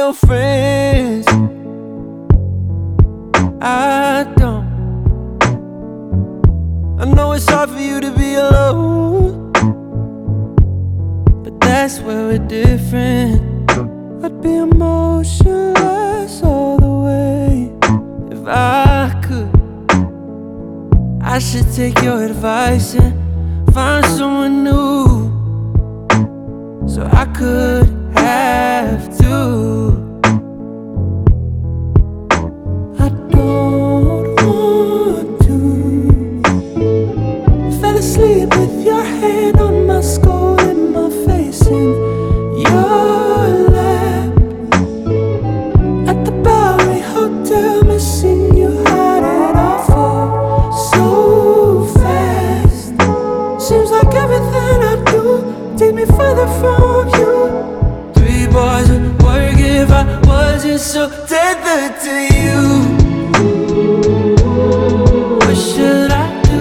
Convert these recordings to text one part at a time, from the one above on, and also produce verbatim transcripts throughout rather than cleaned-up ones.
your friends. I don't. I know it's hard for you to be alone, but that's where we're different. I'd be emotionless all the way if I could. I should take your advice and find someone new, so I could have to. I don't want to. Fell asleep with your hand on my skull and my face in your lap at the Bowery Hotel, missing you. How did I fall so fast? Seems like everything I do take me further from you. Three bars would work if I wasn't so tethered to you. What should I do?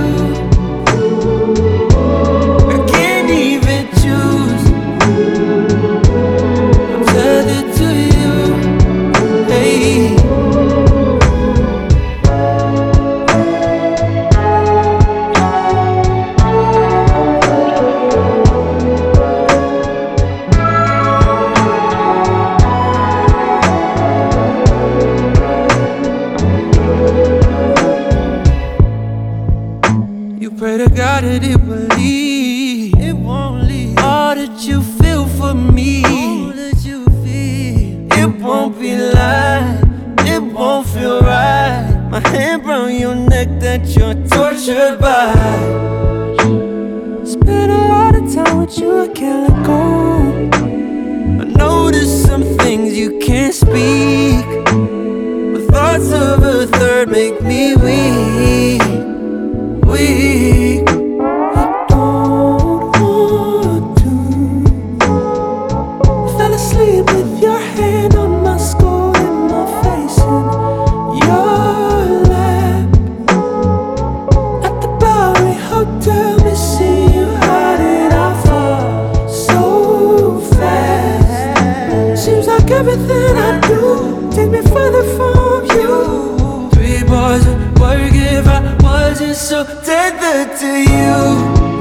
I can't even choose. I'm tethered to you. Hey. You pray to God that it will leave. It won't leave. All that you feel for me, all that you feel, it won't be light. It won't feel right. My hand round your neck that you're tortured by. Spent a lot of time with you, I can't let go. I know there's some things you can't speak, but thoughts of a third make me weak. Weak. I don't want to. Fell asleep with your hand on my skull and my face in your lap at the Bowery Hotel, missing you. How did I fall so fast? Seems like everything I do take me further from you. Three bars would work if I wasn't so tethered to you.